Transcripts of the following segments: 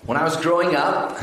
When I was growing up,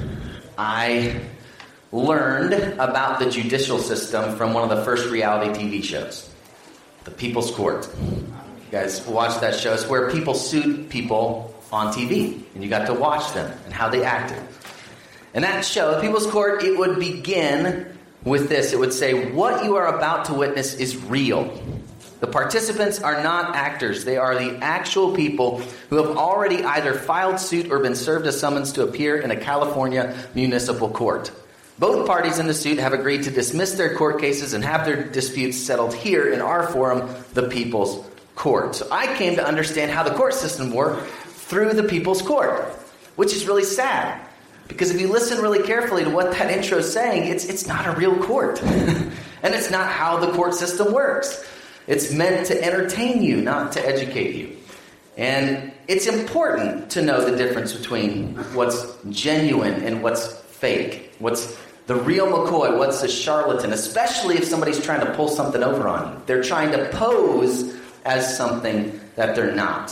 I learned about the judicial system from one of the first reality TV shows, The People's Court. You guys watched that show. It's where people sued people on TV, and you got to watch them and how they acted. And that show, The People's Court, it would begin with this. It would say, what you are about to witness is real. The participants are not actors. They are the actual people who have already either filed suit or been served a summons to appear in a California municipal court. Both parties in the suit have agreed to dismiss their court cases and have their disputes settled here in our forum, the People's Court. So I came to understand how the court system worked through the People's Court, which is really sad. Because if you listen really carefully to what that intro is saying, it's not a real court. And it's not how the court system works. It's meant to entertain you, not to educate you. And it's important to know the difference between what's genuine and what's fake. What's the real McCoy, what's the charlatan, especially if somebody's trying to pull something over on you. They're trying to pose as something that they're not.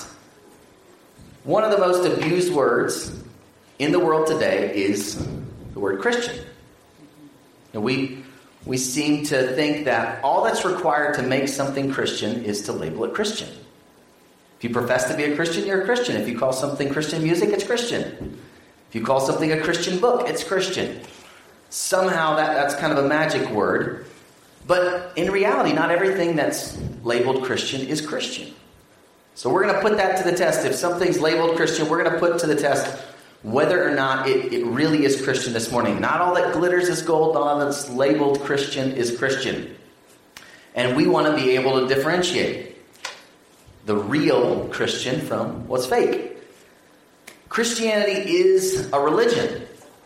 One of the most abused words in the world today is the word Christian. And we seem to think that all that's required to make something Christian is to label it Christian. If you profess to be a Christian, you're a Christian. If you call something Christian music, it's Christian. If you call something a Christian book, it's Christian. Somehow that's kind of a magic word. But in reality, not everything that's labeled Christian is Christian. So we're going to put that to the test. If something's labeled Christian, we're going to put to the test whether or not it really is Christian this morning. Not all that glitters is gold, not all that's labeled Christian is Christian. And we want to be able to differentiate the real Christian from what's fake. Christianity is a religion.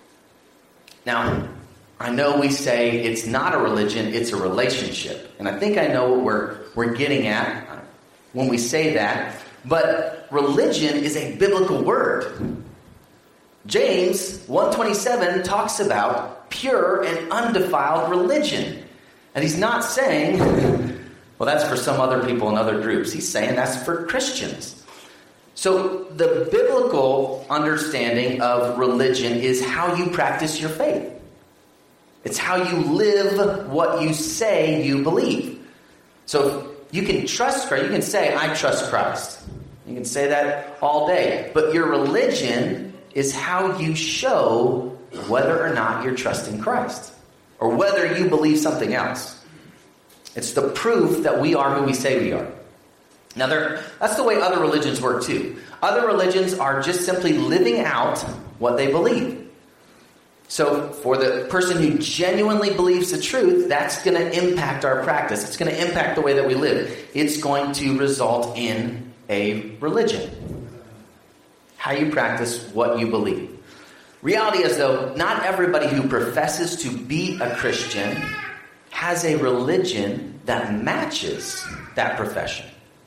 Now, I know we say it's not a religion, it's a relationship. And I think I know what we're getting at when we say that. But religion is a biblical word. James 1:27 talks about pure and undefiled religion. And he's not saying, well, that's for some other people in other groups. He's saying that's for Christians. So the biblical understanding of religion is how you practice your faith. It's how you live what you say you believe. So you can trust Christ. You can say, I trust Christ. You can say that all day. But your religion is how you show whether or not you're trusting Christ. Or whether you believe something else. It's the proof that we are who we say we are. Now, that's the way other religions work too. Other religions are just simply living out what they believe. So for the person who genuinely believes the truth, that's going to impact our practice. It's going to impact the way that we live. It's going to result in a religion. How you practice what you believe. Reality is, though, not everybody who professes to be a Christian has a religion that matches that profession.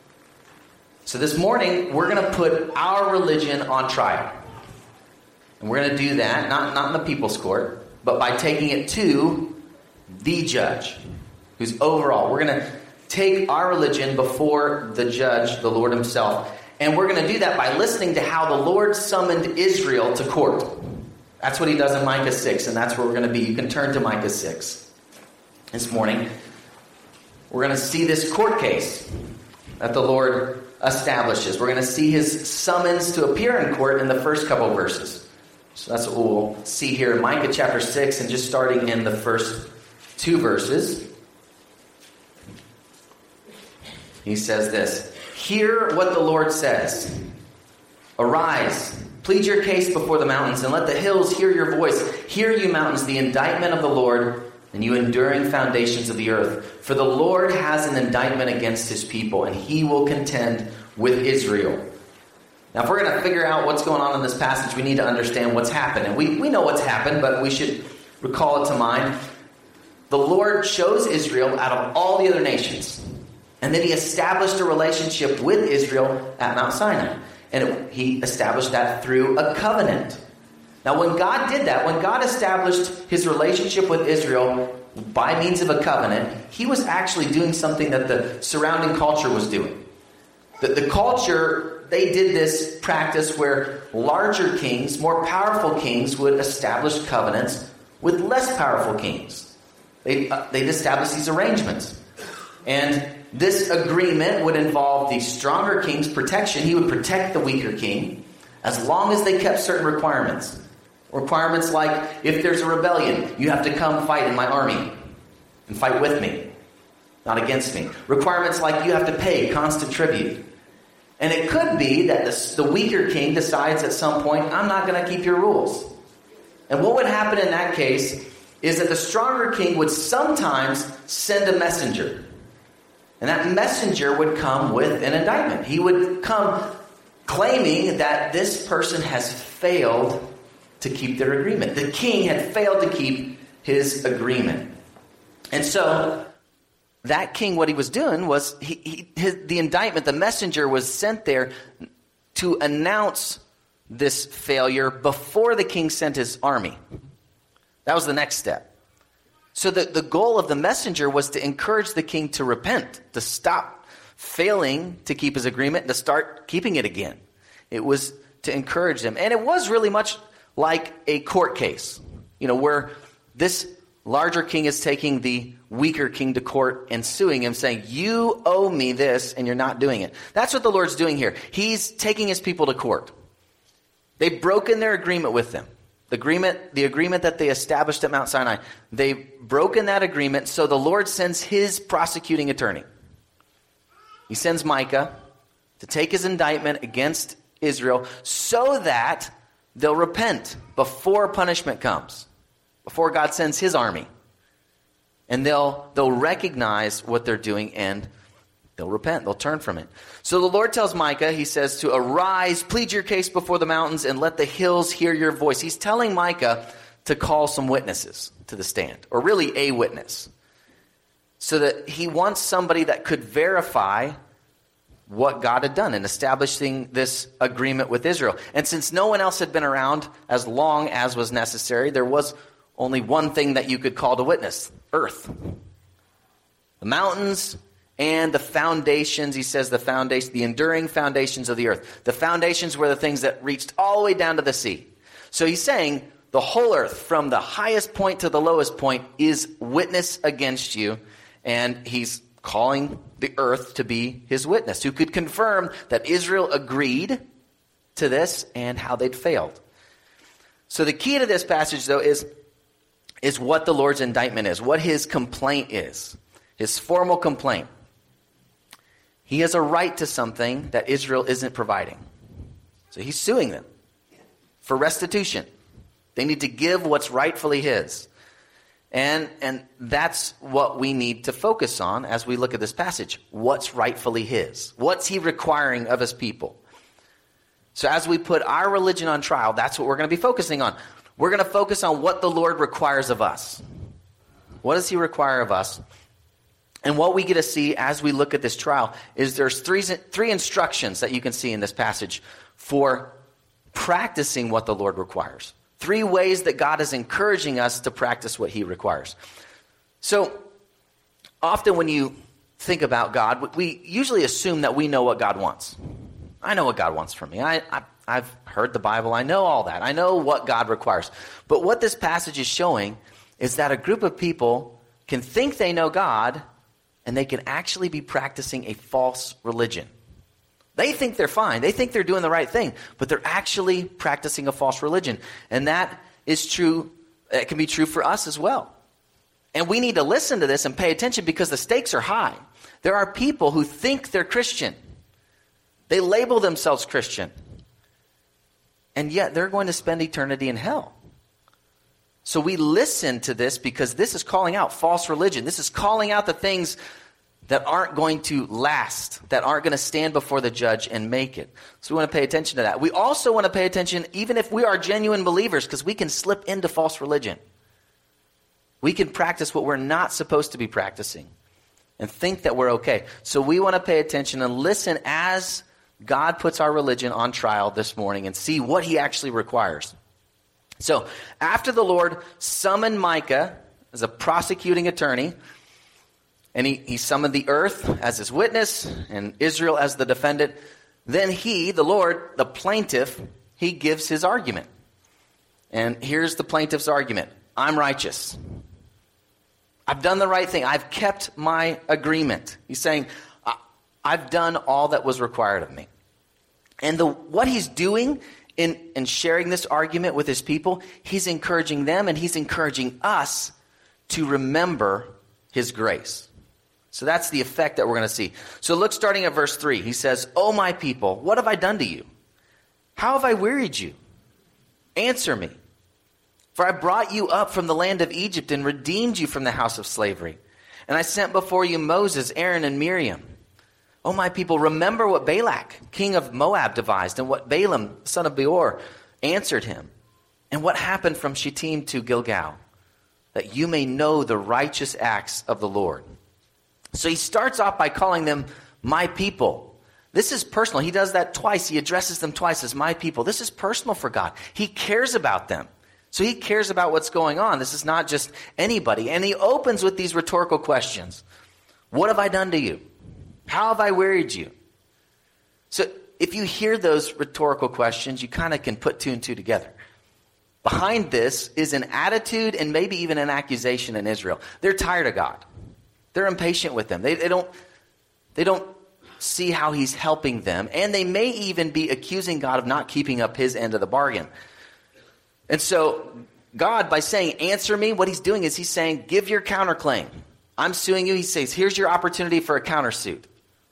So this morning, we're going to put our religion on trial. And we're going to do that, not in the People's Court, but by taking it to the judge, who's overall. We're going to take our religion before the judge, the Lord himself. And we're going to do that by listening to how the Lord summoned Israel to court. That's what he does in Micah 6, and that's where we're going to be. You can turn to Micah 6 this morning. We're going to see this court case that the Lord establishes. We're going to see his summons to appear in court in the first couple of verses. So that's what we'll see here in Micah chapter 6, and just starting in the first 2 verses. He says this, hear what the Lord says. Arise, plead your case before the mountains, and let the hills hear your voice. Hear, you mountains, the indictment of the Lord, and you enduring foundations of the earth. For the Lord has an indictment against his people, and he will contend with Israel. Now, if we're going to figure out what's going on in this passage, we need to understand what's happened. And we know what's happened, but we should recall it to mind. The Lord chose Israel out of all the other nations. And then he established a relationship with Israel at Mount Sinai. And he established that through a covenant. Now, when God did that, when God established his relationship with Israel by means of a covenant, he was actually doing something that the surrounding culture was doing. The culture, they did this practice where larger kings, more powerful kings, would establish covenants with less powerful kings. They'd establish these arrangements. And this agreement would involve the stronger king's protection. He would protect the weaker king as long as they kept certain requirements. Requirements like, if there's a rebellion, you have to come fight in my army and fight with me, not against me. Requirements like, you have to pay constant tribute. And it could be that the weaker king decides at some point, I'm not going to keep your rules. And what would happen in that case is that the stronger king would sometimes send a messenger. And that messenger would come with an indictment. He would come claiming that this person has failed to keep their agreement. The king had failed to keep his agreement. And so that king, what he was doing was, the indictment, the messenger was sent there to announce this failure before the king sent his army. That was the next step. So the goal of the messenger was to encourage the king to repent, to stop failing to keep his agreement, to start keeping it again. It was to encourage him. And it was really much like a court case, where this larger king is taking the weaker king to court and suing him, saying, you owe me this and you're not doing it. That's what the Lord's doing here. He's taking his people to court. They've broken their agreement with them. The agreement that they established at Mount Sinai. They've broken that agreement, so the Lord sends his prosecuting attorney. He sends Micah to take his indictment against Israel so that they'll repent before punishment comes, before God sends his army. And they'll recognize what they're doing and they'll repent. They'll turn from it. So the Lord tells Micah, he says to arise, plead your case before the mountains, and let the hills hear your voice. He's telling Micah to call some witnesses to the stand, or really a witness. So that he wants somebody that could verify what God had done in establishing this agreement with Israel. And since no one else had been around as long as was necessary, there was only one thing that you could call to witness: earth. The mountains and the foundations, he says, the enduring foundations of the earth. The foundations were the things that reached all the way down to the sea. So he's saying the whole earth, from the highest point to the lowest point, is witness against you. And he's calling the earth to be his witness, who could confirm that Israel agreed to this and how they'd failed. So the key to this passage, though, is what the Lord's indictment is, what his complaint is, his formal complaint. He has a right to something that Israel isn't providing. So he's suing them for restitution. They need to give what's rightfully his. And that's what we need to focus on as we look at this passage. What's rightfully his? What's he requiring of his people? So as we put our religion on trial, that's what we're going to be focusing on. We're going to focus on what the Lord requires of us. What does he require of us? And what we get to see as we look at this trial is there's three instructions that you can see in this passage for practicing what the Lord requires. 3 ways that God is encouraging us to practice what he requires. So often when you think about God, we usually assume that we know what God wants. I know what God wants from me. I've heard the Bible. I know all that. I know what God requires. But what this passage is showing is that a group of people can think they know God, and they can actually be practicing a false religion. They think they're fine. They think they're doing the right thing, but they're actually practicing a false religion. And that is true. It can be true for us as well. And we need to listen to this and pay attention because the stakes are high. There are people who think they're Christian. They label themselves Christian. And yet they're going to spend eternity in hell. So we listen to this because this is calling out false religion. This is calling out the things that aren't going to last, that aren't going to stand before the judge and make it. So we want to pay attention to that. We also want to pay attention, even if we are genuine believers, because we can slip into false religion. We can practice what we're not supposed to be practicing and think that we're okay. So we want to pay attention and listen as God puts our religion on trial this morning and see what he actually requires. So after the Lord summoned Micah as a prosecuting attorney, and he summoned the earth as his witness and Israel as the defendant, then he, the Lord, the plaintiff, he gives his argument. And here's the plaintiff's argument. I'm righteous. I've done the right thing. I've kept my agreement. He's saying, I've done all that was required of me. And what he's doing in sharing this argument with his people, he's encouraging them and he's encouraging us to remember his grace. So that's the effect that we're going to see. So look, starting at verse 3, he says, "O my people, what have I done to you? How have I wearied you? Answer me. For I brought you up from the land of Egypt and redeemed you from the house of slavery. And I sent before you Moses, Aaron, and Miriam. O my people, remember what Balak, king of Moab, devised, and what Balaam, son of Beor, answered him, and what happened from Shittim to Gilgal, that you may know the righteous acts of the Lord." So he starts off by calling them my people. This is personal. He does that twice. He addresses them twice as my people. This is personal for God. He cares about them. So he cares about what's going on. This is not just anybody. And he opens with these rhetorical questions. What have I done to you? How have I wearied you? So if you hear those rhetorical questions, you kind of can put two and two together. Behind this is an attitude and maybe even an accusation in Israel. They're tired of God. They're impatient with them. They don't see how he's helping them. And they may even be accusing God of not keeping up his end of the bargain. And so God, by saying, answer me, what he's doing is he's saying, give your counterclaim. I'm suing you. He says, here's your opportunity for a countersuit.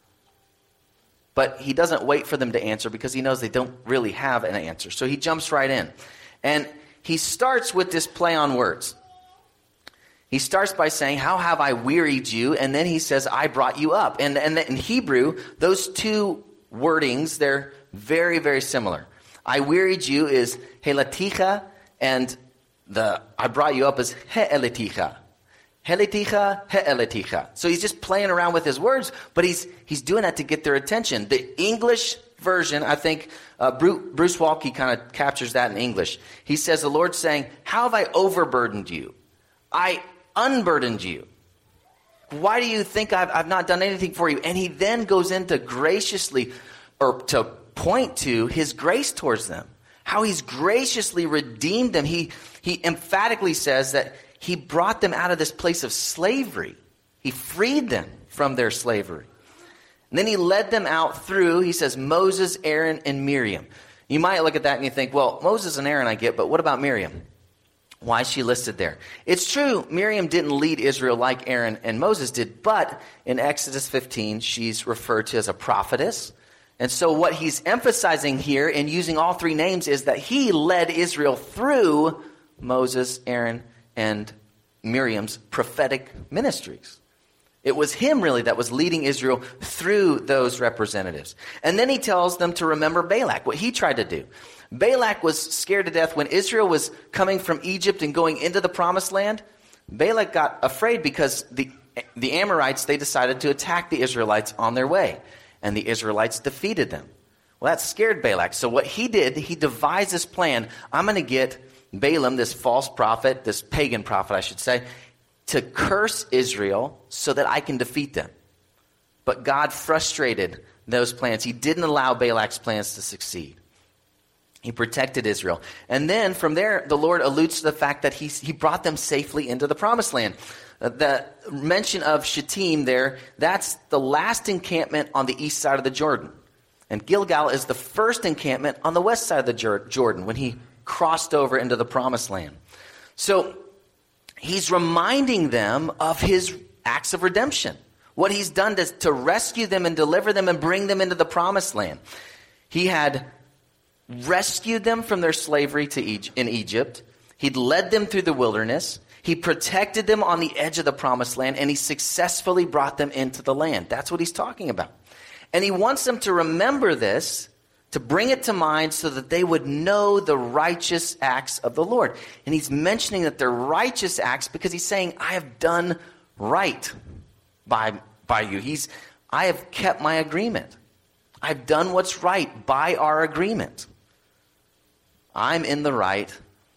But he doesn't wait for them to answer because he knows they don't really have an answer. So he jumps right in. And he starts with this play on words. He starts by saying, how have I wearied you? And then he says, I brought you up. And in Hebrew, those two wordings, they're very, very similar. I wearied you is helaticha, and the I brought you up is he'elaticha. Helaticha, he'elaticha. So he's just playing around with his words, but he's doing that to get their attention. The English version, I think Bruce Walke kind of captures that in English. He says, the Lord's saying, how have I overburdened you? I unburdened you. Why do you think I've not done anything for you? And he then goes into graciously, or to point to his grace towards them. How he's graciously redeemed them. He emphatically says that he brought them out of this place of slavery. He freed them from their slavery. And then he led them out through, he says, Moses, Aaron, and Miriam. You might look at that and you think, well, Moses and Aaron I get, but what about Miriam? Why is she listed there? It's true, Miriam didn't lead Israel like Aaron and Moses did, but in Exodus 15, she's referred to as a prophetess. And so what he's emphasizing here in using all three names is that he led Israel through Moses, Aaron, and Miriam's prophetic ministries. It was him really that was leading Israel through those representatives. And then he tells them to remember Balak, what he tried to do. Balak was scared to death when Israel was coming from Egypt and going into the promised land. Balak got afraid because the Amorites, they decided to attack the Israelites on their way. And the Israelites defeated them. Well, that scared Balak. So what he did, he devised this plan. I'm going to get Balaam, this false prophet, this pagan prophet, I should say, to curse Israel so that I can defeat them. But God frustrated those plans. He didn't allow Balak's plans to succeed. He protected Israel. And then from there, the Lord alludes to the fact that he brought them safely into the promised land. The mention of Shittim there, that's the last encampment on the east side of the Jordan. And Gilgal is the first encampment on the west side of the Jordan when he crossed over into the promised land. So he's reminding them of his acts of redemption. What he's done to rescue them and deliver them and bring them into the promised land. He had rescued them from their slavery in Egypt. He'd led them through the wilderness. He protected them on the edge of the promised land, and he successfully brought them into the land. That's what he's talking about. And he wants them to remember this, to bring it to mind so that they would know the righteous acts of the Lord. And he's mentioning that they're righteous acts because he's saying, I have done right by you. I have kept my agreement. I've done what's right by our agreement. I'm in the right.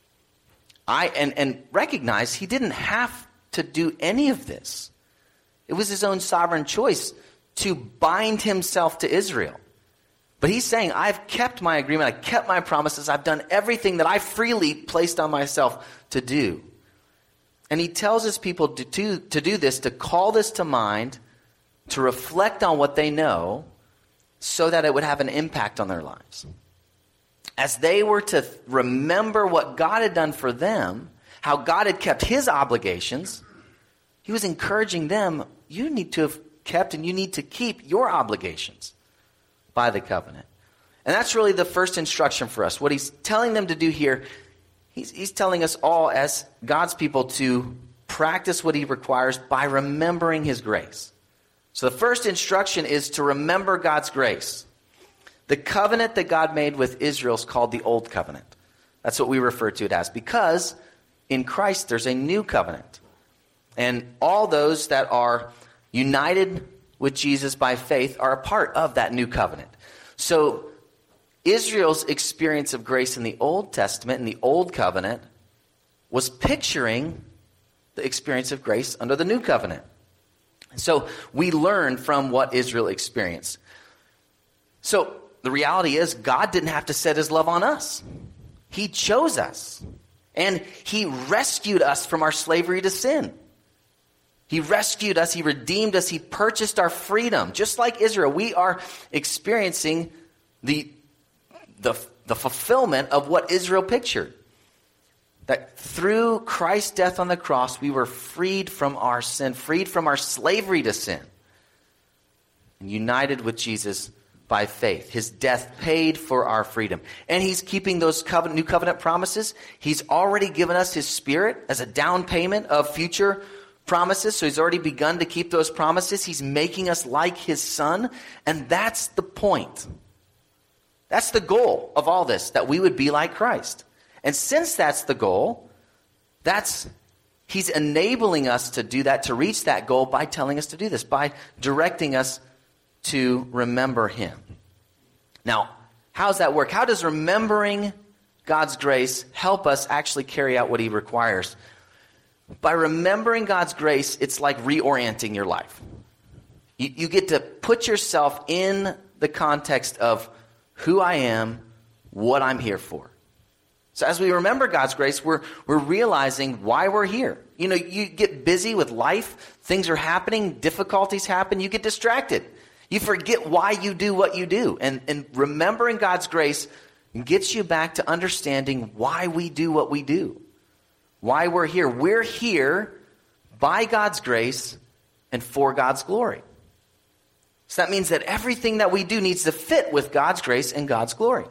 And recognize he didn't have to do any of this. It was his own sovereign choice to bind himself to Israel. But he's saying, I've kept my agreement, I kept my promises, I've done everything that I freely placed on myself to do. And he tells his people to do this, to call this to mind, to reflect on what they know, so that it would have an impact on their lives. As they were to remember what God had done for them, how God had kept his obligations, he was encouraging them, you need to have kept and you need to keep your obligations by the covenant. And that's really the first instruction for us. What he's telling them to do here, he's telling us all as God's people to practice what he requires by remembering his grace. So the first instruction is to remember God's grace. The covenant that God made with Israel is called the Old Covenant. That's what we refer to it as, because in Christ there's a new covenant. And all those that are united with Jesus by faith are a part of that new covenant. So Israel's experience of grace in the Old Testament, in the Old Covenant, was picturing the experience of grace under the new covenant. So we learn from what Israel experienced. So the reality is God didn't have to set his love on us. He chose us. And he rescued us from our slavery to sin. He rescued us. He redeemed us. He purchased our freedom. Just like Israel, we are experiencing the fulfillment of what Israel pictured. That through Christ's death on the cross, we were freed from our sin, freed from our slavery to sin, and united with Jesus by faith. His death paid for our freedom. And he's keeping those new covenant promises. He's already given us his Spirit as a down payment of future promises. So he's already begun to keep those promises. He's making us like his Son. And that's the point. That's the goal of all this, that we would be like Christ. And since that's the goal, he's enabling us to do that, to reach that goal by telling us to do this, by directing us to remember him. Now, how does that work? How does remembering God's grace help us actually carry out what he requires? By remembering God's grace, it's like reorienting your life. You get to put yourself in the context of who I am, what I'm here for. So as we remember God's grace, we're realizing why we're here. You know, you get busy with life, things are happening, difficulties happen, you get distracted. You forget why you do what you do. And remembering God's grace gets you back to understanding why we do what we do. Why we're here. We're here by God's grace and for God's glory. So that means that everything that we do needs to fit with God's grace and God's glory.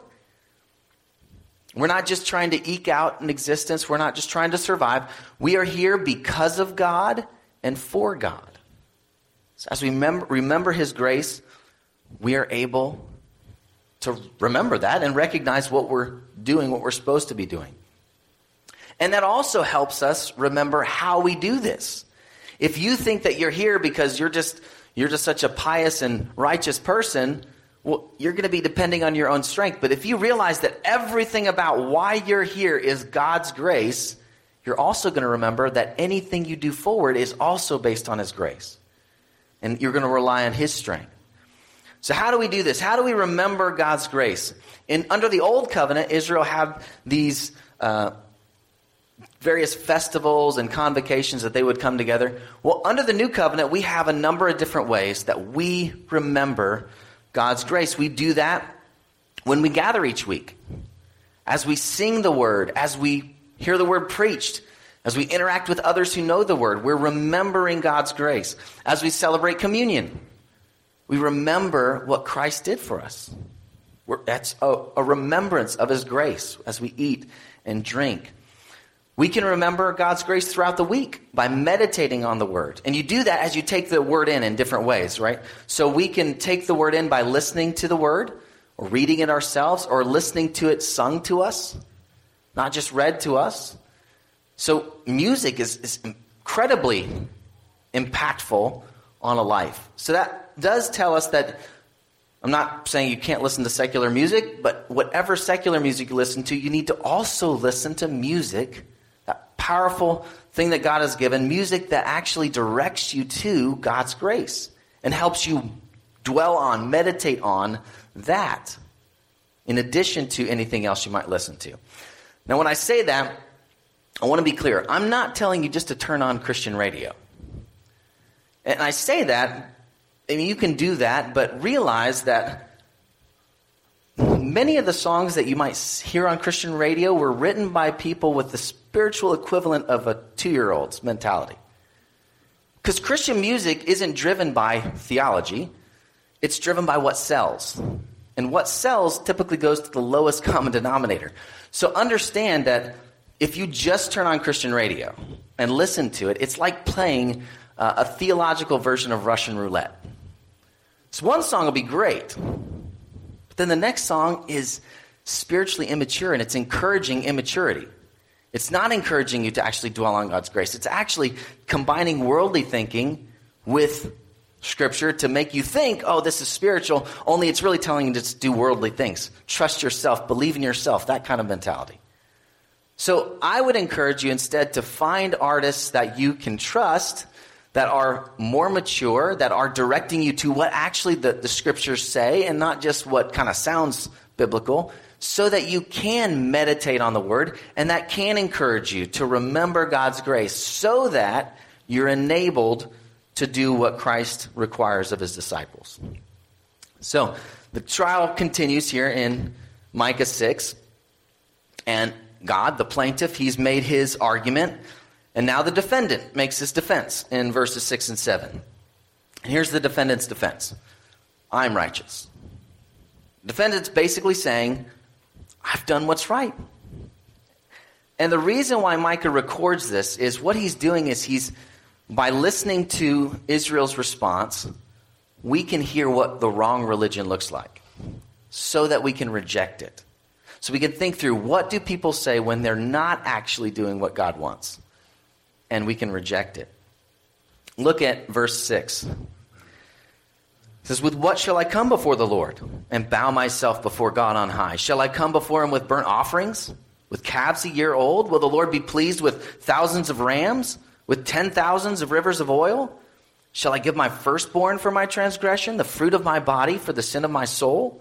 We're not just trying to eke out an existence. We're not just trying to survive. We are here because of God and for God. So as we remember his grace, we are able to remember that and recognize what we're doing, what we're supposed to be doing. And that also helps us remember how we do this. If you think that you're here because you're just such a pious and righteous person, well, you're going to be depending on your own strength. But if you realize that everything about why you're here is God's grace, you're also going to remember that anything you do forward is also based on his grace. And you're going to rely on his strength. So how do we do this? How do we remember God's grace? Under the Old Covenant, Israel had these various festivals and convocations that they would come together. Well, under the New Covenant, we have a number of different ways that we remember God's grace. We do that when we gather each week, as we sing the word, as we hear the word preached, as we interact with others who know the word. We're remembering God's grace. As we celebrate communion, we remember what Christ did for us. That's a remembrance of his grace as we eat and drink. We can remember God's grace throughout the week by meditating on the word. And you do that as you take the word in different ways, right? So we can take the word in by listening to the word, or reading it ourselves, or listening to it sung to us, not just read to us. So music is incredibly impactful on a life. So that does tell us that, I'm not saying you can't listen to secular music, but whatever secular music you listen to, you need to also listen to music, that powerful thing that God has given, music that actually directs you to God's grace and helps you dwell on, meditate on that. in addition to anything else you might listen to. Now, when I say that, I want to be clear. I'm not telling you just to turn on Christian radio. And I say that, I mean, you can do that, but realize that many of the songs that you might hear on Christian radio were written by people with the spiritual equivalent of a 2-year-old's mentality. Because Christian music isn't driven by theology. It's driven by what sells. And what sells typically goes to the lowest common denominator. So understand that if you just turn on Christian radio and listen to it, it's like playing a theological version of Russian roulette. So one song will be great, but then the next song is spiritually immature, and it's encouraging immaturity. It's not encouraging you to actually dwell on God's grace. It's actually combining worldly thinking with Scripture to make you think, oh, this is spiritual, only it's really telling you to just do worldly things. Trust yourself, believe in yourself, that kind of mentality. So I would encourage you instead to find artists that you can trust, that are more mature, that are directing you to what actually the Scriptures say and not just what kind of sounds biblical, so that you can meditate on the Word and that can encourage you to remember God's grace so that you're enabled to do what Christ requires of his disciples. So the trial continues here in Micah 6. And God, the plaintiff, he's made his argument. And now the defendant makes his defense in verses 6 and 7. And here's the defendant's defense. I'm righteous. The defendant's basically saying, I've done what's right. And the reason why Micah records this is what he's doing is by listening to Israel's response, we can hear what the wrong religion looks like so that we can reject it. So we can think through, what do people say when they're not actually doing what God wants? And we can reject it. Look at verse 6. It says, with what shall I come before the Lord and bow myself before God on high? Shall I come before him with burnt offerings, with calves a year old? Will the Lord be pleased with thousands of rams, with 10,000s of rivers of oil? Shall I give my firstborn for my transgression, the fruit of my body for the sin of my soul?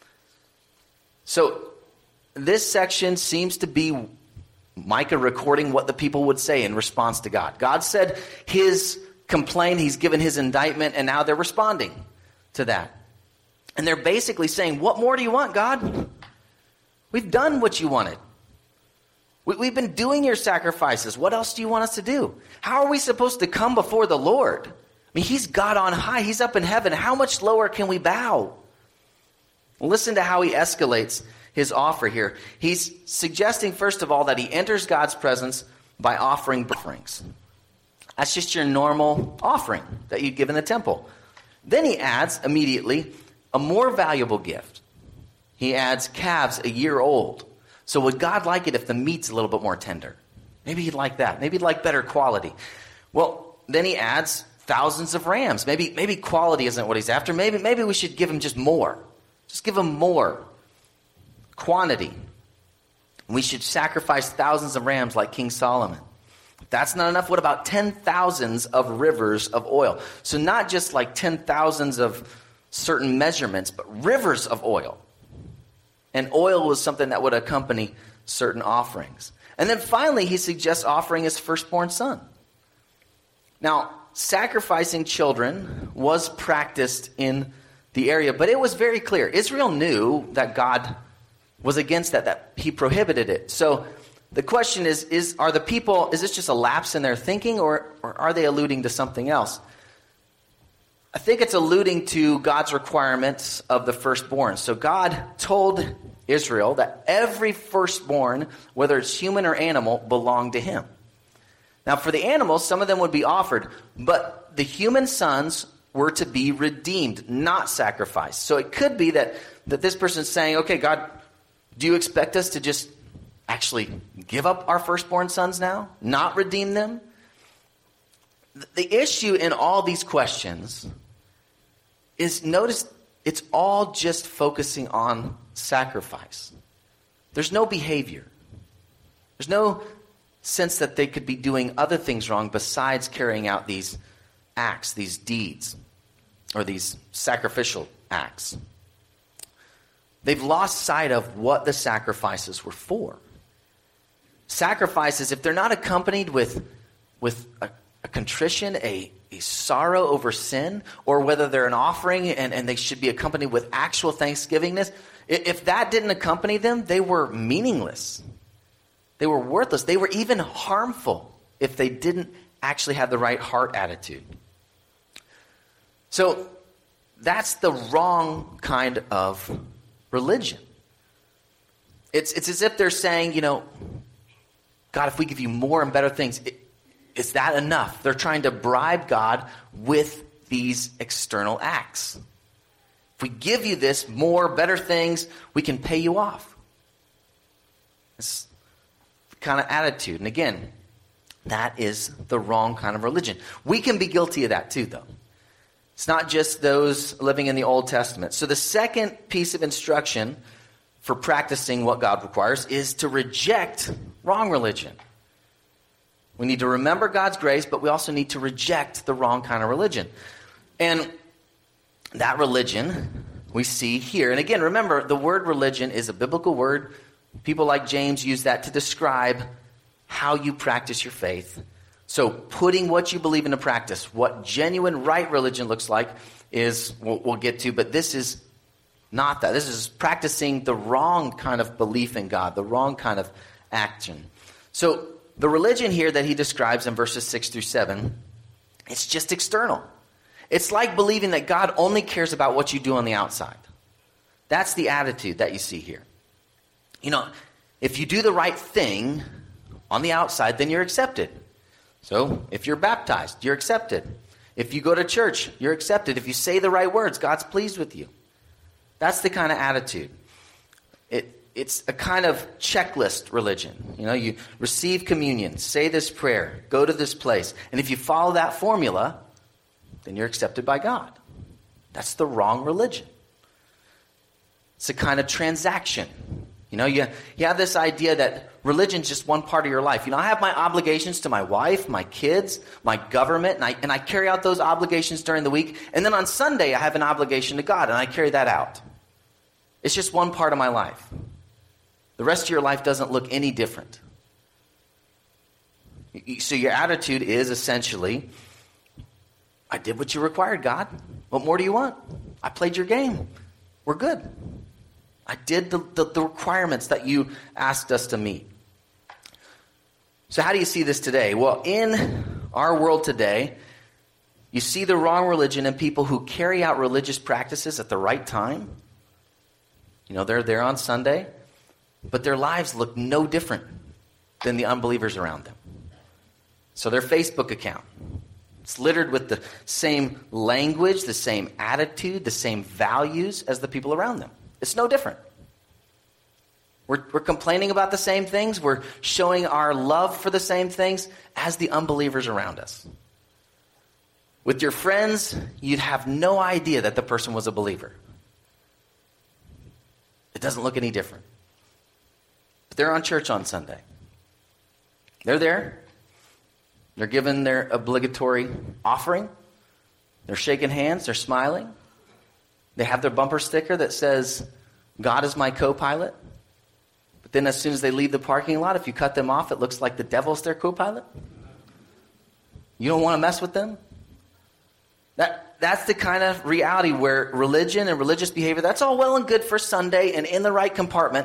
So this section seems to be Micah recording what the people would say in response to God. God said his complaint, he's given his indictment, and now they're responding to that. And they're basically saying, what more do you want, God? We've done what you wanted. We've been doing your sacrifices. What else do you want us to do? How are we supposed to come before the Lord? I mean, he's God on high. He's up in heaven. How much lower can we bow? Listen to how he escalates his offer here. He's suggesting, first of all, that he enters God's presence by offering offerings. That's just your normal offering that you'd give in the temple. Then he adds immediately a more valuable gift. He adds calves a year old. So would God like it if the meat's a little bit more tender? Maybe he'd like that. Maybe he'd like better quality. Well, then he adds thousands of rams. Maybe quality isn't what he's after. Maybe we should give him just more. Just give him more quantity. We should sacrifice thousands of rams like King Solomon. If that's not enough, what about 10,000s of rivers of oil? So not just like 10,000s of certain measurements, but rivers of oil. And oil was something that would accompany certain offerings. And then finally, he suggests offering his firstborn son. Now, sacrificing children was practiced in the area, but it was very clear. Israel knew that God was against that he prohibited it. So the question is this just a lapse in their thinking, or are they alluding to something else? I think it's alluding to God's requirements of the firstborn. So God told Israel that every firstborn, whether it's human or animal, belonged to him. Now, for the animals, some of them would be offered, but the human sons were to be redeemed, not sacrificed. So it could be that this person's saying, okay, God, do you expect us to just actually give up our firstborn sons now, not redeem them? The issue in all these questions is, notice, it's all just focusing on sacrifice. There's no behavior. There's no sense that they could be doing other things wrong besides carrying out these acts, these deeds, or these sacrificial acts. They've lost sight of what the sacrifices were for. Sacrifices, if they're not accompanied with a contrition, a sorrow over sin, or whether they're an offering and they should be accompanied with actual thanksgivingness, if that didn't accompany them, they were meaningless. They were worthless. They were even harmful if they didn't actually have the right heart attitude. So that's the wrong kind of religion. It's as if they're saying, God, if we give you more and better things, is that enough? They're trying to bribe God with these external acts. If we give you this, more, better things, we can pay you off. It's the kind of attitude. And again, that is the wrong kind of religion. We can be guilty of that too, though. It's not just those living in the Old Testament. So the second piece of instruction for practicing what God requires is to reject wrong religion. We need to remember God's grace, but we also need to reject the wrong kind of religion. And that religion we see here. And again, remember, the word religion is a biblical word. People like James use that to describe how you practice your faith. So putting what you believe into practice, what genuine right religion looks like is, we'll get to, but this is not that. This is practicing the wrong kind of belief in God, the wrong kind of action. So the religion here that he describes in verses 6 through 7, it's just external. It's like believing that God only cares about what you do on the outside. That's the attitude that you see here. If you do the right thing on the outside, then you're accepted. So if you're baptized, you're accepted. If you go to church, you're accepted. If you say the right words, God's pleased with you. That's the kind of attitude. It's a kind of checklist religion. You receive communion, say this prayer, go to this place. And if you follow that formula, then you're accepted by God. That's the wrong religion. It's a kind of transaction. You have this idea that religion's just one part of your life. I have my obligations to my wife, my kids, my government, and I carry out those obligations during the week. And then on Sunday, I have an obligation to God, and I carry that out. It's just one part of my life. The rest of your life doesn't look any different. So your attitude is essentially, I did what you required, God. What more do you want? I played your game. We're good. I did the requirements that you asked us to meet. So how do you see this today? Well, in our world today, you see the wrong religion in people who carry out religious practices at the right time. They're there on Sunday, but their lives look no different than the unbelievers around them. So their Facebook account, it's littered with the same language, the same attitude, the same values as the people around them. It's no different. We're complaining about the same things. We're showing our love for the same things as the unbelievers around us. With your friends, you'd have no idea that the person was a believer. It doesn't look any different. But they're on church on Sunday. They're there. They're given their obligatory offering. They're shaking hands. They're smiling. They have their bumper sticker that says, God is my co-pilot. But then as soon as they leave the parking lot, if you cut them off, it looks like the devil's their co-pilot. You don't want to mess with them? That's the kind of reality where religion and religious behavior, that's all well and good for Sunday and in the right compartment.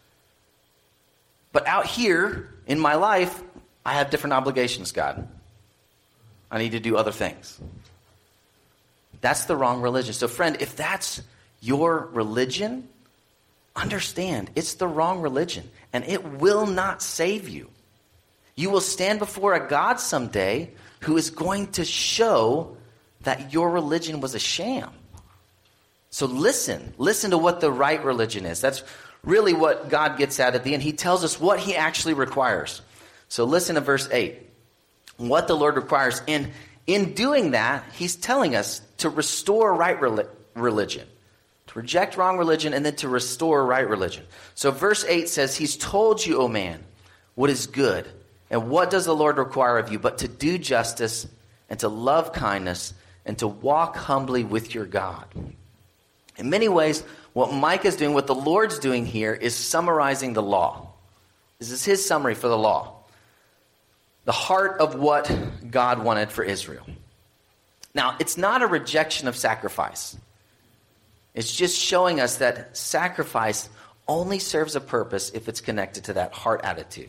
But out here in my life, I have different obligations, God. I need to do other things. That's the wrong religion. So friend, if that's your religion, understand it's the wrong religion and it will not save you. You will stand before a God someday who is going to show that your religion was a sham. So listen to what the right religion is. That's really what God gets at the end. He tells us what he actually requires. So listen to verse 8. What the Lord requires. And in doing that, he's telling us to restore right religion. To reject wrong religion and then to restore right religion. So verse 8 says, he's told you, O man, what is good. And what does the Lord require of you but to do justice and to love kindness and to walk humbly with your God. In many ways, what Micah's doing, what the Lord's doing here is summarizing the law. This is his summary for the law. The heart of what God wanted for Israel. Now, it's not a rejection of sacrifice. It's just showing us that sacrifice only serves a purpose if it's connected to that heart attitude.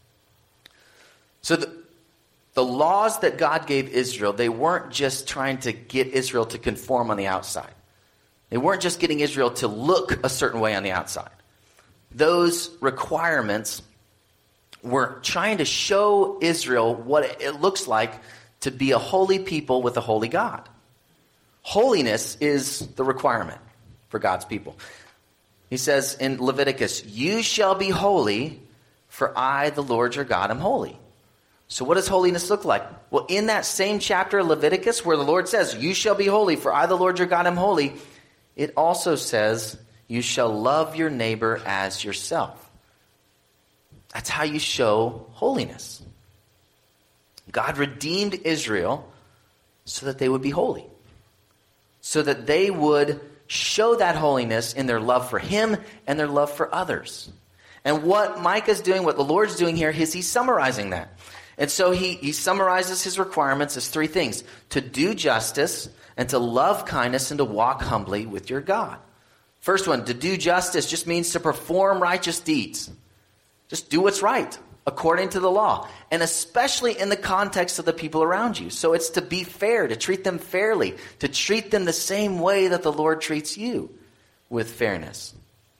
So the laws that God gave Israel, they weren't just trying to get Israel to conform on the outside. They weren't just getting Israel to look a certain way on the outside. Those requirements were trying to show Israel what it looks like to be a holy people with a holy God. Holiness is the requirement for God's people. He says in Leviticus, "You shall be holy, for I, the Lord your God, am holy." So what does holiness look like? Well, in that same chapter of Leviticus where the Lord says, "You shall be holy, for I, the Lord your God, am holy," it also says, "You shall love your neighbor as yourself." That's how you show holiness. God redeemed Israel so that they would be holy. So that they would show that holiness in their love for him and their love for others. And what Micah's doing, what the Lord's doing here, is he's summarizing that. And so he summarizes his requirements as three things: to do justice, and to love kindness, and to walk humbly with your God. First one, to do justice, just means to perform righteous deeds. Just do what's right, according to the law. And especially in the context of the people around you. So it's to be fair, to treat them fairly, to treat them the same way that the Lord treats you, with fairness.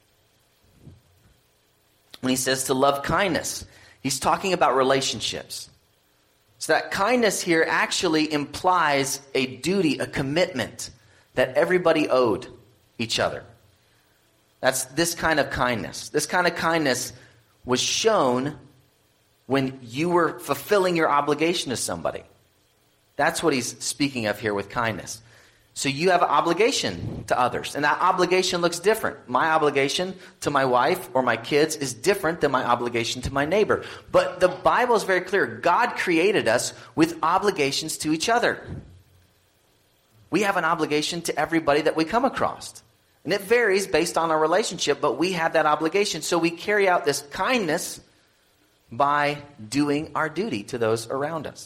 When he says to love kindness, he's talking about relationships. So that kindness here actually implies a duty, a commitment that everybody owed each other. That's this kind of kindness. This kind of kindness was shown when you were fulfilling your obligation to somebody. That's what he's speaking of here with kindness. So you have an obligation to others, and that obligation looks different. My obligation to my wife or my kids is different than my obligation to my neighbor. But the Bible is very clear. God created us with obligations to each other. We have an obligation to everybody that we come across. And it varies based on our relationship, but we have that obligation. So we carry out this kindness by doing our duty to those around us.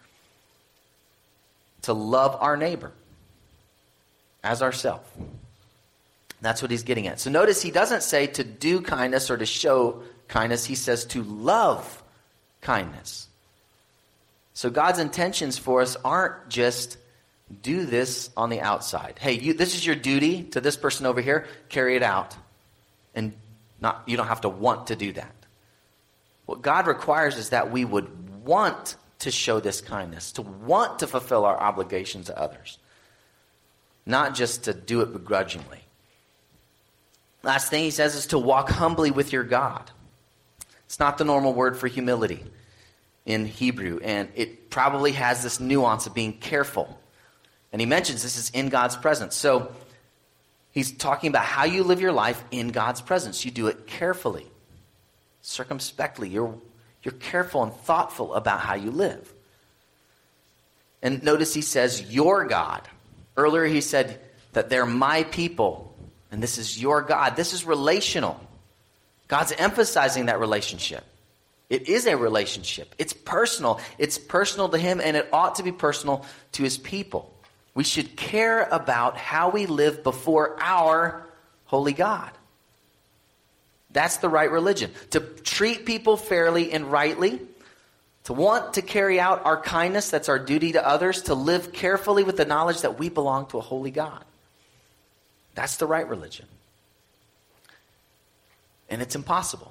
To love our neighbor as ourselves. That's what he's getting at. So notice he doesn't say to do kindness or to show kindness. He says to love kindness. So God's intentions for us aren't just do this on the outside. Hey, this is your duty to this person over here. Carry it out. And you don't have to want to do that. What God requires is that we would want to show this kindness, to want to fulfill our obligations to others. Not just to do it begrudgingly. Last thing he says is to walk humbly with your God. It's not the normal word for humility in Hebrew, and it probably has this nuance of being careful. And he mentions this is in God's presence. So he's talking about how you live your life in God's presence. You do it carefully, circumspectly. You're careful and thoughtful about how you live. And notice he says, your God. Earlier he said that they're my people, and this is your God. This is relational. God's emphasizing that relationship. It is a relationship. It's personal. It's personal to him, and it ought to be personal to his people. We should care about how we live before our holy God. That's the right religion. To treat people fairly and rightly, to want to carry out our kindness, that's our duty to others, to live carefully with the knowledge that we belong to a holy God. That's the right religion. And it's impossible.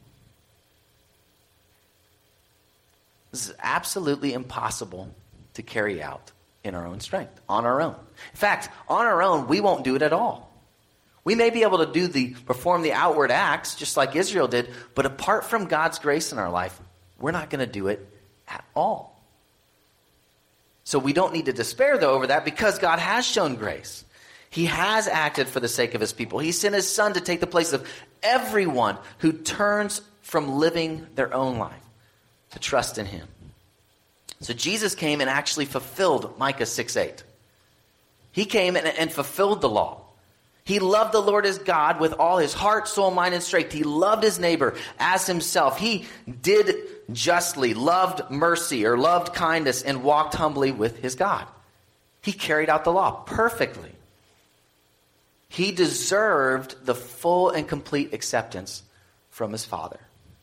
This is absolutely impossible to carry out in our own strength, on our own. In fact, on our own, we won't do it at all. We may be able to perform the outward acts, just like Israel did, but apart from God's grace in our life, we're not going to do it at all. So we don't need to despair, though, over that, because God has shown grace. He has acted for the sake of his people. He sent his son to take the place of everyone who turns from living their own life to trust in him. So Jesus came and actually fulfilled Micah 6:8. He came and fulfilled the law. He loved the Lord his God with all his heart, soul, mind, and strength. He loved his neighbor as himself. He did justly, loved mercy or loved kindness, and walked humbly with his God. He carried out the law perfectly. He deserved the full and complete acceptance from his Father.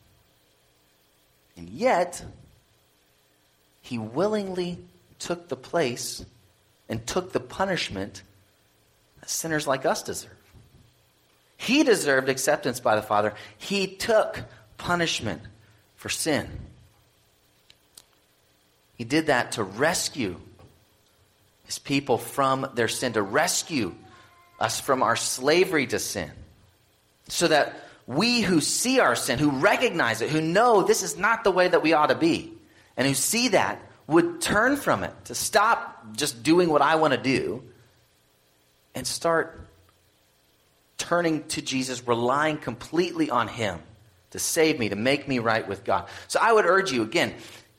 And yet, he willingly took the place and took the punishment that sinners like us deserve. He deserved acceptance by the Father. He took punishment for sin. He did that to rescue his people from their sin, to rescue us from our slavery to sin, so that we who see our sin, who recognize it, who know this is not the way that we ought to be, and who see that, would turn from it, to stop just doing what I want to do, and start turning to Jesus, relying completely on him to save me, to make me right with God. So I would urge you, again,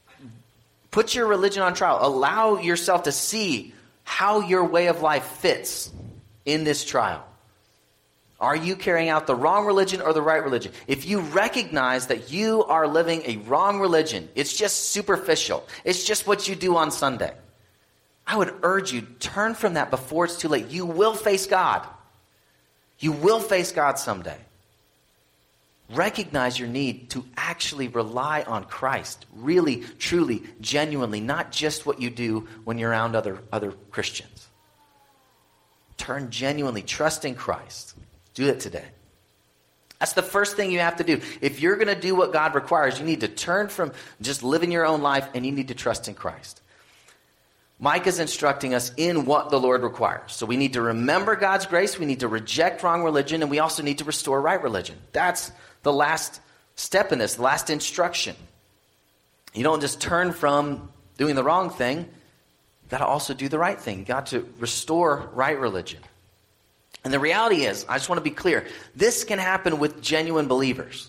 put your religion on trial. Allow yourself to see how your way of life fits in this trial. Are you carrying out the wrong religion or the right religion? If you recognize that you are living a wrong religion, it's just superficial, it's just what you do on Sunday, I would urge you, turn from that before it's too late. You will face God. You will face God someday. Recognize your need to actually rely on Christ, really, truly, genuinely, not just what you do when you're around other Christians. Turn genuinely, trust in Christ. Do it today. That's the first thing you have to do. If you're going to do what God requires, you need to turn from just living your own life, and you need to trust in Christ. Mike is instructing us in what the Lord requires. So we need to remember God's grace, we need to reject wrong religion, and we also need to restore right religion. That's the last step in this, the last instruction. You don't just turn from doing the wrong thing. You've got to also do the right thing. You've got to restore right religion. And the reality is, I just want to be clear, this can happen with genuine believers.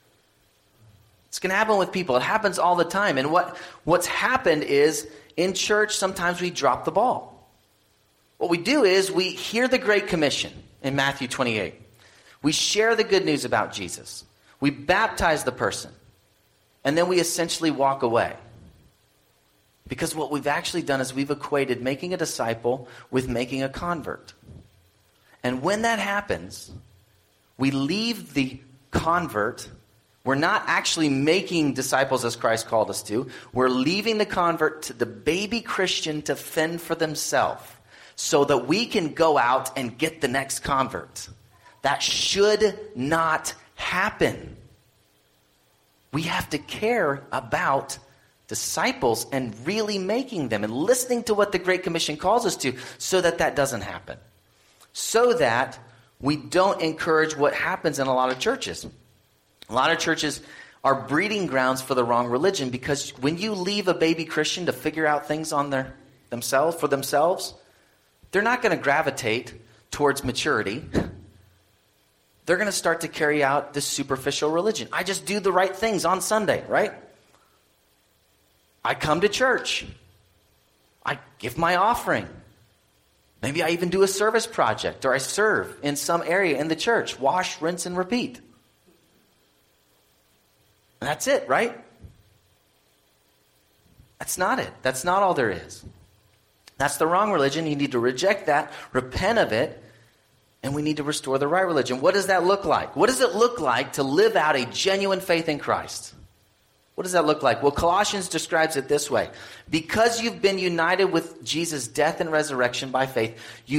It's going to happen with people. It happens all the time. And what's happened is, in church, sometimes we drop the ball. What we do is we hear the Great Commission in Matthew 28. We share the good news about Jesus. We baptize the person. And then we essentially walk away. Because what we've actually done is we've equated making a disciple with making a convert. And when that happens, we leave the convert. We're not actually making disciples as Christ called us to. We're leaving the convert to the baby Christian to fend for themselves so that we can go out and get the next convert. That should not happen. We have to care about disciples and really making them and listening to what the Great Commission calls us to so that that doesn't happen. So that we don't encourage what happens in a lot of churches. A lot of churches are breeding grounds for the wrong religion, because when you leave a baby Christian to figure out things on themselves, they're not going to gravitate towards maturity. They're going to start to carry out this superficial religion. I just do the right things on Sunday, right? I come to church. I give my offering. Maybe I even do a service project, or I serve in some area in the church. Wash, rinse, and repeat. And that's it, right? That's not it. That's not all there is. That's the wrong religion. You need to reject that, repent of it, and we need to restore the right religion. What does that look like? What does it look like to live out a genuine faith in Christ? What does that look like? Well, Colossians describes it this way. Because you've been united with Jesus' death and resurrection by faith, you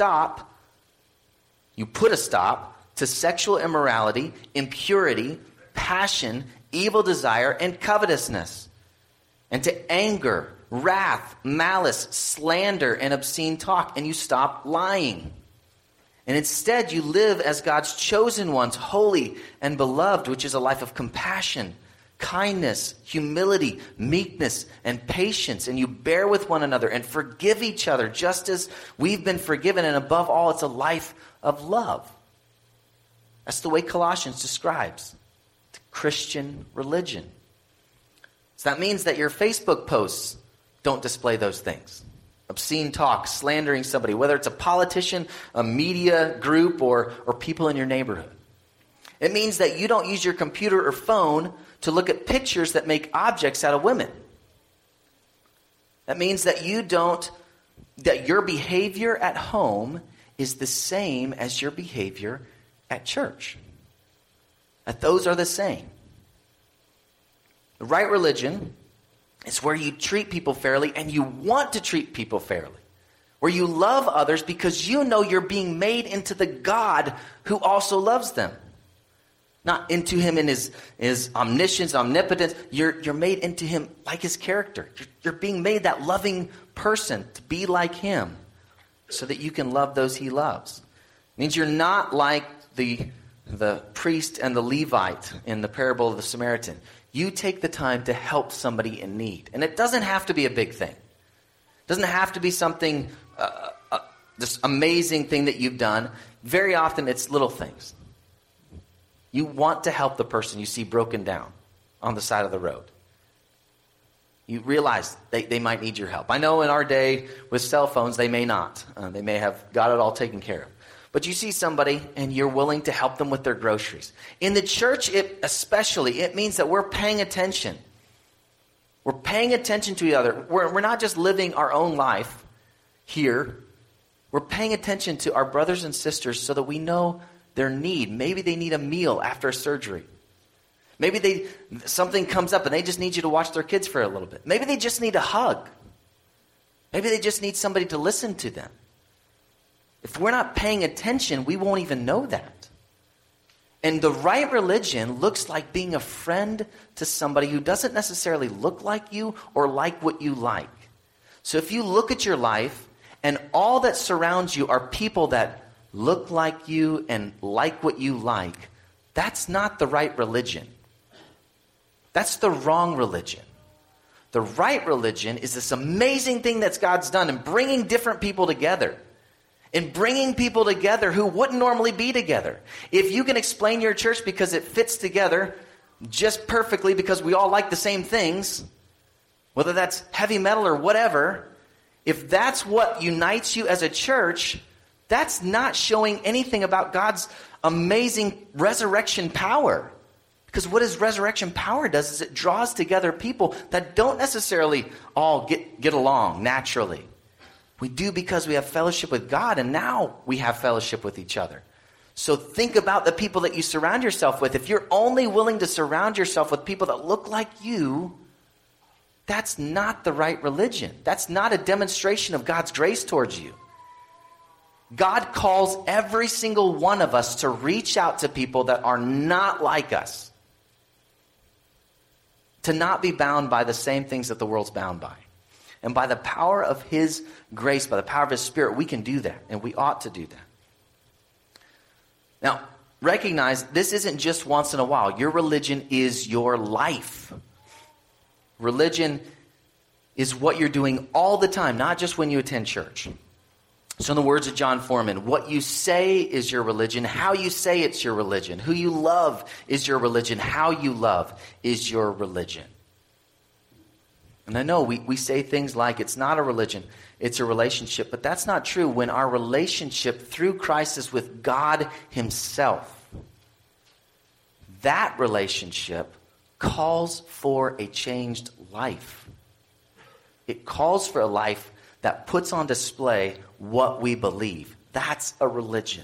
put a stop to sexual immorality, impurity, passion, evil desire, and covetousness, and to anger, wrath, malice, slander, and obscene talk, and you stop lying. And instead, you live as God's chosen ones, holy and beloved, which is a life of compassion, kindness, humility, meekness, and patience. And you bear with one another and forgive each other just as we've been forgiven. And above all, it's a life of love. That's the way Colossians describes the Christian religion. So that means that your Facebook posts don't display those things. obscene talk, slandering somebody, whether it's a politician, a media group, or people in your neighborhood. It means that you don't use your computer or phone to look at pictures that make objects out of women. That means that that your behavior at home is the same as your behavior at church. That those are the same. The right religion is where you treat people fairly and you want to treat people fairly. Where you love others because you know you're being made into the God who also loves them. Not into him in his omniscience, omnipotence. You're made into him like his character. You're being made that loving person to be like him so that you can love those he loves. It means you're not like the priest and the Levite in the parable of the Samaritan. You take the time to help somebody in need. And it doesn't have to be a big thing. It doesn't have to be something, this amazing thing that you've done. Very often it's little things. You want to help the person you see broken down on the side of the road. You realize they might need your help. I know in our day with cell phones, they may not. They may have got it all taken care of. But you see somebody and you're willing to help them with their groceries. In the church, it means that we're paying attention. We're paying attention to each other. We're not just living our own life here. We're paying attention to our brothers and sisters so that we know their need. Maybe they need a meal after a surgery. Maybe something comes up and they just need you to watch their kids for a little bit. Maybe they just need a hug. Maybe they just need somebody to listen to them. If we're not paying attention, we won't even know that. And the right religion looks like being a friend to somebody who doesn't necessarily look like you or like what you like. So if you look at your life and all that surrounds you are people that look like you and like what you like, that's not the right religion. That's the wrong religion. The right religion is this amazing thing that God's done in bringing different people together. In bringing people together who wouldn't normally be together. If you can explain your church because it fits together just perfectly because we all like the same things, whether that's heavy metal or whatever, if that's what unites you as a church, that's not showing anything about God's amazing resurrection power. Because what his resurrection power does is it draws together people that don't necessarily all get along naturally. We do because we have fellowship with God, and now we have fellowship with each other. So think about the people that you surround yourself with. If you're only willing to surround yourself with people that look like you, that's not the right religion. That's not a demonstration of God's grace towards you. God calls every single one of us to reach out to people that are not like us. To not be bound by the same things that the world's bound by. And by the power of his grace, by the power of his Spirit, we can do that. And we ought to do that. Now, recognize this isn't just once in a while. Your religion is your life. Religion is what you're doing all the time, not just when you attend church. So in the words of John Foreman, what you say is your religion. How you say it's your religion. Who you love is your religion. How you love is your religion. And I know we say things like it's not a religion, it's a relationship. But that's not true when our relationship through Christ is with God himself. That relationship calls for a changed life. It calls for a life that puts on display what we believe. That's a religion.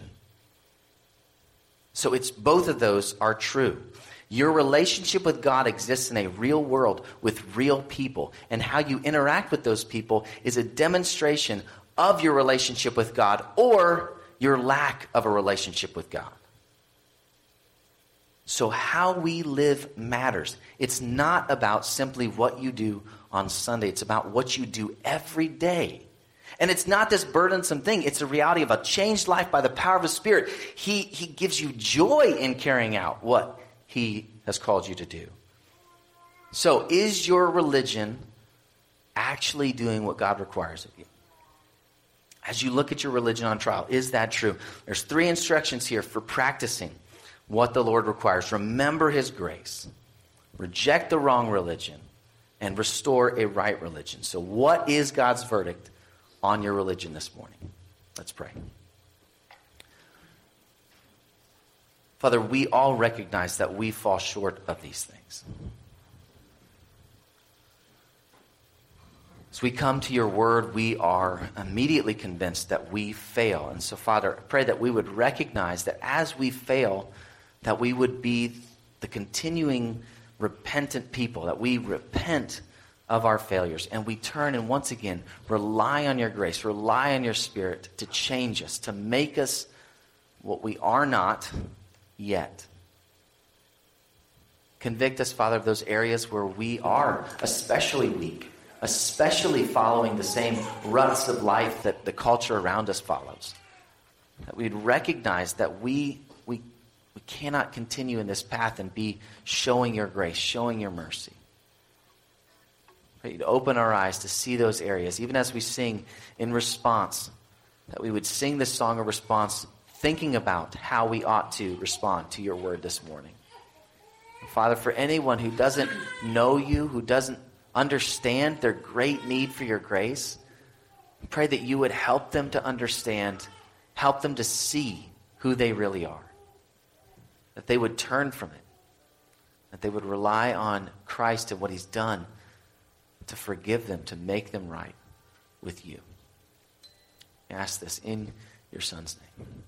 So it's both of those are true. Your relationship with God exists in a real world with real people. And how you interact with those people is a demonstration of your relationship with God or your lack of a relationship with God. So how we live matters. It's not about simply what you do on Sunday. It's about what you do every day. And it's not this burdensome thing. It's a reality of a changed life by the power of his Spirit. He gives you joy in carrying out what he has called you to do. So is your religion actually doing what God requires of you? As you look at your religion on trial, is that true? There's 3 instructions here for practicing what the Lord requires. Remember his grace. Reject the wrong religion. And restore a right religion. So what is God's verdict on your religion this morning. Let's pray. Father, we all recognize that we fall short of these things. As we come to your word, we are immediately convinced that we fail. And so, Father, I pray that we would recognize that as we fail, that we would be the continuing repentant people, that we repent of our failures and we turn and once again rely on your grace, rely on your Spirit to change us, to make us what we are not yet. Convict us, Father, of those areas where we are especially weak, especially following the same ruts of life that the culture around us follows. That we'd recognize that we cannot continue in this path and be showing your grace, showing your mercy. That you'd open our eyes to see those areas, even as we sing in response, that we would sing this song of response thinking about how we ought to respond to your word this morning. Father, for anyone who doesn't know you, who doesn't understand their great need for your grace, I pray that you would help them to understand, help them to see who they really are. That they would turn from it. That they would rely on Christ and what he's done to forgive them, to make them right with you. I ask this in your Son's name.